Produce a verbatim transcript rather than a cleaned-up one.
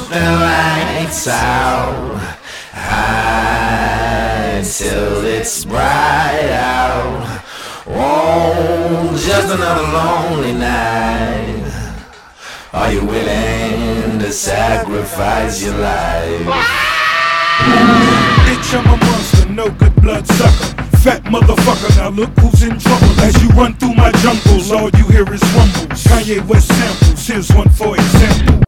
the lights out high till it's bright out. Oh, just another lonely night. Are you willing to sacrifice your life? Bitch, I'm a monster, no good blood sucker. Fat motherfucker, now look who's in trouble. As you run through my jungles, all you hear is rumbles. Kanye West samples, here's one for example.